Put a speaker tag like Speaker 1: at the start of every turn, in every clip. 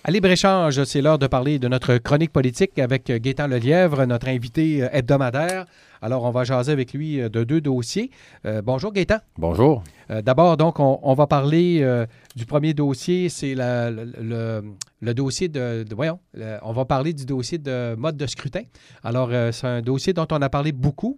Speaker 1: À Libre-Échange, c'est l'heure de parler de notre chronique politique avec Gaétan Lelièvre, notre invité hebdomadaire. Alors, on va jaser avec lui de deux dossiers. Bonjour Gaétan.
Speaker 2: Bonjour.
Speaker 1: D'abord, donc, on va parler du premier dossier, c'est le dossier on va parler du dossier de mode de scrutin. Alors, c'est un dossier dont on a parlé beaucoup.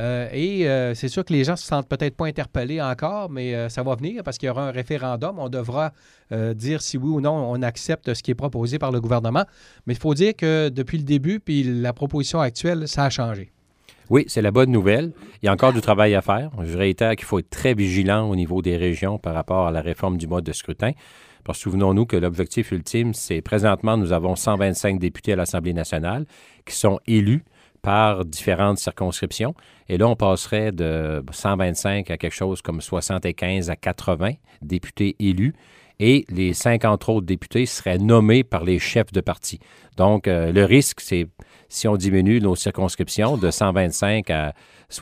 Speaker 1: C'est sûr que les gens ne se sentent peut-être pas interpellés encore, mais ça va venir parce qu'il y aura un référendum. On devra dire si oui ou non on accepte ce qui est proposé par le gouvernement. Mais il faut dire que depuis le début, puis la proposition actuelle, ça a changé.
Speaker 2: Oui, c'est la bonne nouvelle. Il y a encore du travail à faire. Je réitère qu'il faut être très vigilant au niveau des régions par rapport à la réforme du mode de scrutin. Parce que souvenons-nous que l'objectif ultime, c'est présentement, nous avons 125 députés à l'Assemblée nationale qui sont élus par différentes circonscriptions. Et là, on passerait de 125 à quelque chose comme 75 à 80 députés élus. Et les 50 autres députés seraient nommés par les chefs de parti. Donc, le risque, c'est si on diminue nos circonscriptions de 125 à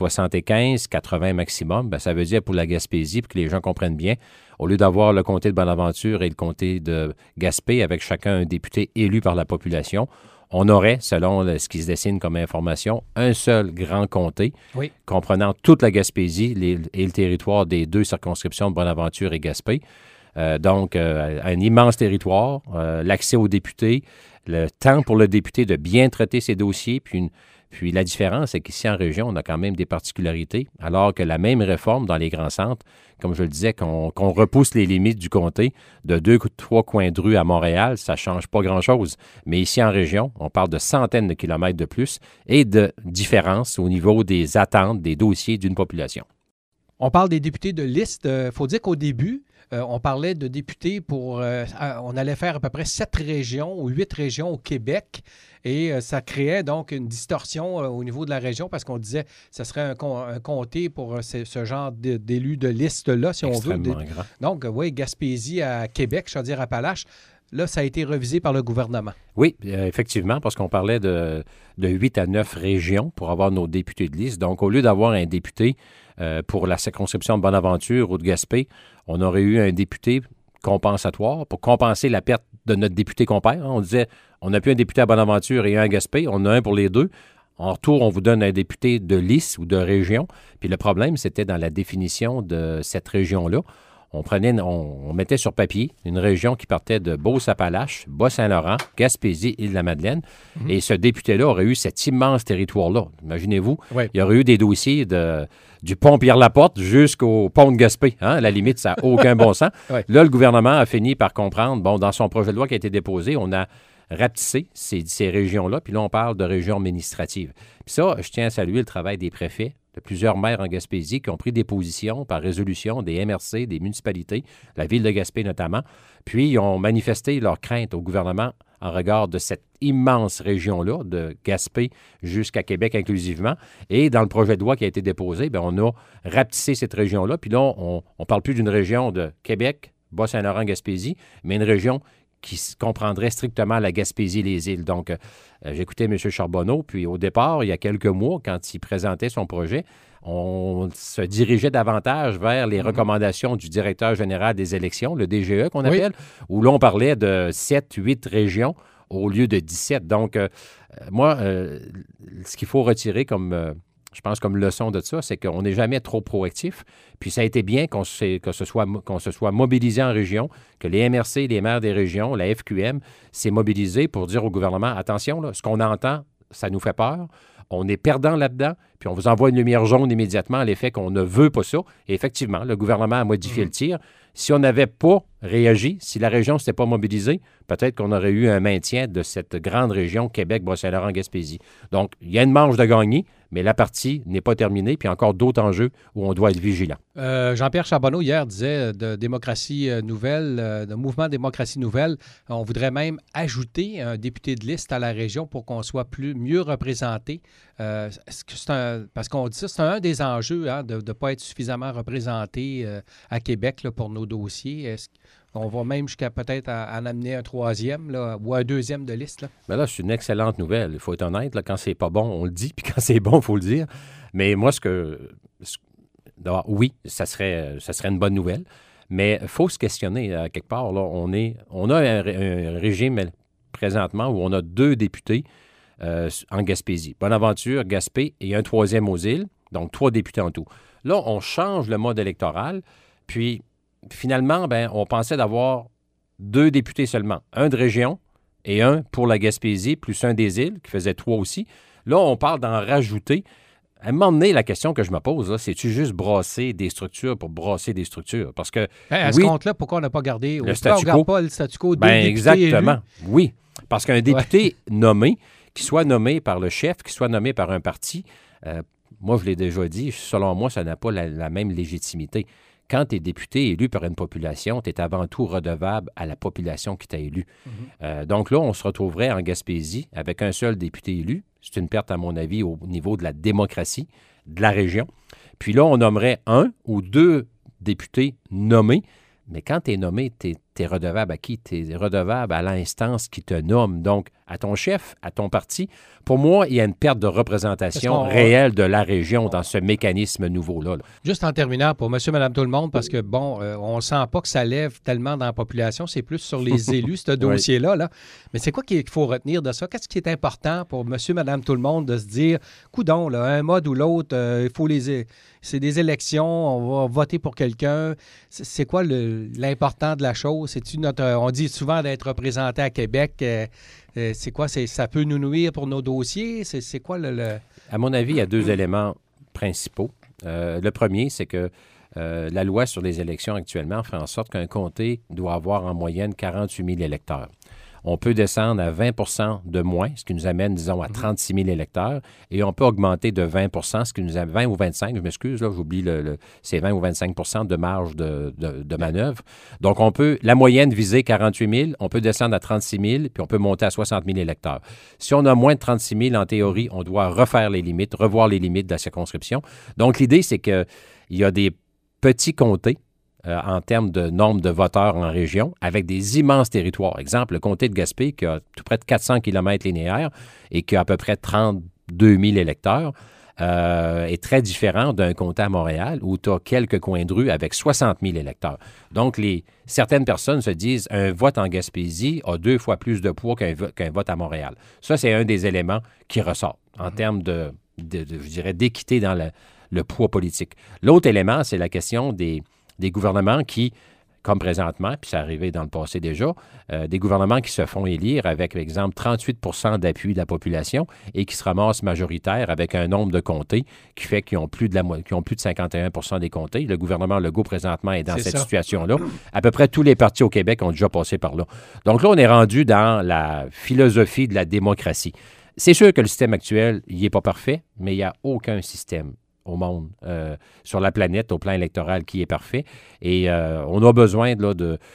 Speaker 2: 75, 80 maximum, bien, ça veut dire pour la Gaspésie, pour que les gens comprennent bien, au lieu d'avoir le comté de Bonaventure et le comté de Gaspé avec chacun un député élu par la population, on aurait, selon ce qui se dessine comme information, un seul grand comté, comprenant toute la Gaspésie et le territoire des deux circonscriptions de Bonaventure et Gaspé. Donc, un immense territoire, l'accès aux députés, le temps pour le député de bien traiter ses dossiers, puis la différence, c'est qu'ici en région, on a quand même des particularités, alors que la même réforme dans les grands centres, comme je le disais, qu'on repousse les limites du comté de 2 ou 3 coins de rue à Montréal, ça ne change pas grand-chose. Mais ici en région, on parle de centaines de kilomètres de plus et de différence au niveau des attentes, des dossiers d'une population.
Speaker 1: On parle des députés de liste. Il faut dire qu'au début, on parlait de députés on allait faire à peu près 7 régions ou 8 régions au Québec et ça créait donc une distorsion au niveau de la région parce qu'on disait que ce serait un comté pour ce genre d'élus de liste-là, si on veut.
Speaker 2: Extrêmement grand.
Speaker 1: Donc, oui, Gaspésie à Québec, Chaudière-Appalaches. Là, ça a été révisé par le gouvernement.
Speaker 2: Oui, effectivement, parce qu'on parlait de 8 à 9 régions pour avoir nos députés de liste. Donc, au lieu d'avoir un député pour la circonscription de Bonaventure ou de Gaspé, on aurait eu un député compensatoire pour compenser la perte de notre député compère. On disait, on n'a plus un député à Bonaventure et un à Gaspé, on a un pour les deux. En retour, on vous donne un député de liste ou de région. Puis le problème, c'était dans la définition de cette région-là. On mettait sur papier une région qui partait de Beauce-Appalaches, Bas-Saint-Laurent, Gaspésie, Île-de-la-Madeleine. Mm-hmm. Et ce député-là aurait eu cet immense territoire-là. Imaginez-vous, il y aurait eu des dossiers du pont Pierre-Laporte jusqu'au pont de Gaspé. À la limite, ça n'a aucun bon sens. Là, le gouvernement a fini par comprendre, dans son projet de loi qui a été déposé, on a rapetissé ces régions-là, puis là, on parle de régions administratives. Puis ça, je tiens à saluer le travail des préfets, de plusieurs maires en Gaspésie qui ont pris des positions par résolution des MRC, des municipalités, la ville de Gaspé notamment, puis ils ont manifesté leur crainte au gouvernement en regard de cette immense région-là, de Gaspé jusqu'à Québec inclusivement. Et dans le projet de loi qui a été déposé, bien, on a rapetissé cette région-là, puis là, on ne parle plus d'une région de Québec, Bas-Saint-Laurent, Gaspésie, mais une région qui comprendrait strictement la Gaspésie et les îles. Donc, j'écoutais M. Charbonneau, puis au départ, il y a quelques mois, quand il présentait son projet, on se dirigeait davantage vers les recommandations du directeur général des élections, le DGE qu'on appelle, où là, on parlait de 7, 8 régions au lieu de 17. Donc, moi, ce qu'il faut retirer je pense comme leçon de ça, c'est qu'on n'est jamais trop proactif. Puis ça a été bien qu'on se soit mobilisé en région, que les MRC, les maires des régions, la FQM s'est mobilisé pour dire au gouvernement, attention, là, ce qu'on entend, ça nous fait peur. On est perdant là-dedans, puis on vous envoie une lumière jaune immédiatement à l'effet qu'on ne veut pas ça. Et effectivement, le gouvernement a modifié le tir. Si on n'avait pas réagi, si la région ne s'était pas mobilisée, peut-être qu'on aurait eu un maintien de cette grande région Québec, Bas-Saint-Laurent, Gaspésie. Donc, il y a une manche de gagner, mais la partie n'est pas terminée, puis encore d'autres enjeux où on doit être vigilant.
Speaker 1: Jean-Pierre Charbonneau, hier, disait de Démocratie Nouvelle, de Mouvement Démocratie Nouvelle, on voudrait même ajouter un député de liste à la région pour qu'on soit mieux représenté. Parce qu'on dit ça, c'est un des enjeux de ne pas être suffisamment représenté à Québec là, pour nos dossiers. Est-ce qu'on va même jusqu'à peut-être en amener un troisième là, ou un deuxième de liste? Là?
Speaker 2: Bien là, c'est une excellente nouvelle. Il faut être honnête. Là, quand c'est pas bon, on le dit. Puis quand c'est bon, il faut le dire. Mais moi, oui, ça serait une bonne nouvelle. Mais il faut se questionner quelque part. Là, on a un régime présentement où on a 2 députés en Gaspésie. Bonaventure, Gaspé et un 3e aux îles, donc 3 députés en tout. Là, on change le mode électoral, puis finalement, on pensait d'avoir 2 députés seulement, un de région et un pour la Gaspésie, plus un des îles, qui faisait 3 aussi. Là, on parle d'en rajouter. À un moment donné, la question que je me pose, là, c'est-tu juste brasser des structures pour brasser des structures? Parce que,
Speaker 1: à ce compte-là, pourquoi on n'a pas gardé...
Speaker 2: Le statu quo.
Speaker 1: On ne garde pas le statu quo des députés
Speaker 2: exactement.
Speaker 1: élus?
Speaker 2: Oui, parce qu'un député nommé, qui soit nommé par le chef, qui soit nommé par un parti, moi, je l'ai déjà dit, selon moi, ça n'a pas la même légitimité. Quand tu es député élu par une population, tu es avant tout redevable à la population qui t'a élu. Donc là, on se retrouverait en Gaspésie avec un seul député élu. C'est une perte, à mon avis, au niveau de la démocratie de la région. Puis là, on nommerait 1 ou 2 députés nommés. Mais quand tu es nommé, tu es redevable à qui? Tu es redevable à l'instance qui te nomme. Donc, à ton chef, à ton parti. Pour moi, il y a une perte de représentation réelle de la région dans ce mécanisme nouveau-là.
Speaker 1: Juste en terminant, pour monsieur, madame, tout le monde, parce que, on ne sent pas que ça lève tellement dans la population. C'est plus sur les élus, ce dossier-là. Là. Mais c'est quoi qu'il faut retenir de ça? Qu'est-ce qui est important pour monsieur, madame, tout le monde de se dire, coudon, là, un mode ou l'autre, il faut c'est des élections, on va voter pour quelqu'un. C'est quoi l'important de la chose? C'est-tu on dit souvent d'être représenté à Québec. C'est quoi? Ça peut nous nuire pour nos dossiers? C'est quoi
Speaker 2: À mon avis, il y a 2 éléments principaux. Le premier, c'est que la loi sur les élections actuellement fait en sorte qu'un comté doit avoir en moyenne 48 000 électeurs. On peut descendre à 20 de moins, ce qui nous amène, disons, à 36 000 électeurs, et on peut augmenter de 20 ce qui nous amène 20 ou 25, je m'excuse, là, j'oublie c'est 20 ou 25 de marge de manœuvre. Donc, on peut, la moyenne viser 48 000, on peut descendre à 36 000, puis on peut monter à 60 000 électeurs. Si on a moins de 36 000, en théorie, on doit refaire les limites, revoir les limites de la circonscription. Donc, l'idée, c'est qu'il y a des petits comtés en termes de nombre de voteurs en région, avec des immenses territoires. Exemple, le comté de Gaspé, qui a tout près de 400 km linéaires et qui a à peu près 32 000 électeurs, est très différent d'un comté à Montréal, où tu as quelques coins de rue avec 60 000 électeurs. Donc, certaines personnes se disent un vote en Gaspésie a 2 fois plus de poids qu'un vote à Montréal. Ça, c'est un des éléments qui ressort en termes je dirais, d'équité dans le poids politique. L'autre élément, c'est la question des gouvernements qui, comme présentement, puis ça arrivé dans le passé déjà, des gouvernements qui se font élire avec, par exemple, 38 d'appui de la population et qui se ramassent majoritaires avec un nombre de comtés qui fait qu'ils ont plus de 51 des comtés. Le gouvernement Legault, présentement, est dans cette situation-là. À peu près tous les partis au Québec ont déjà passé par là. Donc là, on est rendu dans la philosophie de la démocratie. C'est sûr que le système actuel, il n'est pas parfait, mais il n'y a aucun système au monde, sur la planète, au plan électoral, qui est parfait. Et on a besoin là,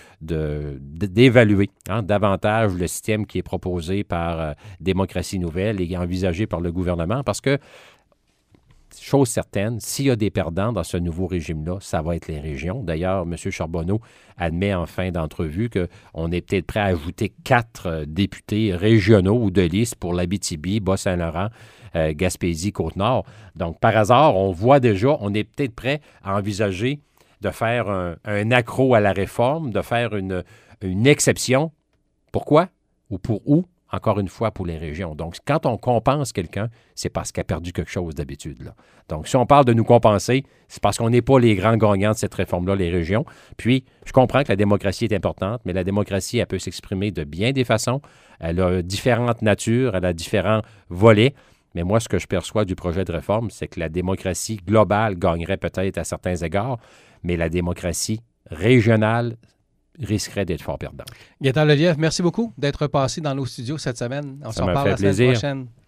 Speaker 2: d'évaluer davantage le système qui est proposé par Démocratie Nouvelle et envisagé par le gouvernement, parce que, chose certaine, s'il y a des perdants dans ce nouveau régime-là, ça va être les régions. D'ailleurs, M. Charbonneau admet en fin d'entrevue qu'on est peut-être prêt à ajouter 4 députés régionaux ou de liste pour l'Abitibi, Bas-Saint-Laurent, Gaspésie, Côte-Nord. Donc, par hasard, on voit déjà, on est peut-être prêt à envisager de faire un accro à la réforme, de faire une exception. Pourquoi? Ou pour où? Encore une fois, pour les régions. Donc, quand on compense quelqu'un, c'est parce qu'il a perdu quelque chose d'habitude, là. Donc, si on parle de nous compenser, c'est parce qu'on n'est pas les grands gagnants de cette réforme-là, les régions. Puis, je comprends que la démocratie est importante, mais la démocratie, elle peut s'exprimer de bien des façons. Elle a différentes natures, elle a différents volets. Mais moi, ce que je perçois du projet de réforme, c'est que la démocratie globale gagnerait peut-être à certains égards, mais la démocratie régionale risquerait d'être fort perdante.
Speaker 1: Gaétan Lelièvre, merci beaucoup d'être passé dans nos studios cette semaine. On se reparle la semaine prochaine.